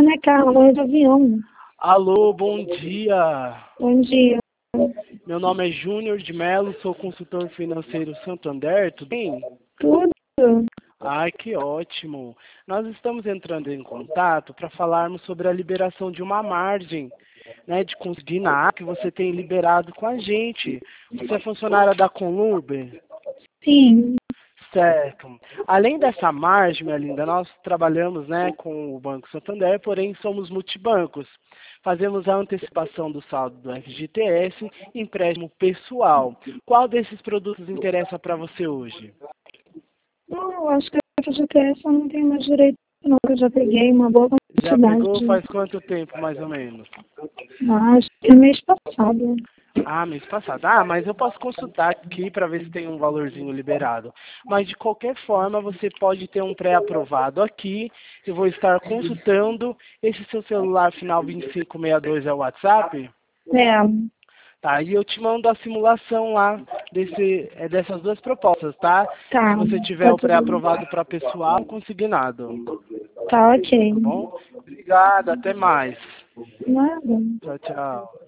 nome é Carla, vou de avião. Alô, bom dia. Bom dia. Meu nome é Júnior de Mello, sou consultor financeiro Santander, tudo bem? Tudo? Ai, que ótimo. Nós estamos entrando em contato para falarmos sobre a liberação de uma margem, né, de consignar que você tem liberado com a gente. Você é funcionária da Conurb? Sim. Certo. Além dessa margem, minha linda, nós trabalhamos, né, com o Banco Santander, porém somos multibancos. Fazemos a antecipação do saldo do FGTS e empréstimo pessoal. Qual desses produtos interessa para você hoje? Não, eu acho que a FGTS eu não tenho mais direito, não. Eu já peguei uma boa Já quantidade. pegou faz quanto tempo, mais ou menos? Acho que é mês passado. Ah, mês passado. Ah, mas eu posso consultar aqui para ver se tem um valorzinho liberado. Mas de qualquer forma, você pode ter um pré-aprovado aqui. Eu vou estar consultando. Esse seu celular final 2562 é o WhatsApp? É, Tá, e eu te mando a simulação lá dessas duas propostas, tá? tá. Se você tiver Tá o tudo. pré-aprovado para pessoal, consignado. Tá ok. Tá bom? Obrigado, até mais. Nada. Tchau, tchau.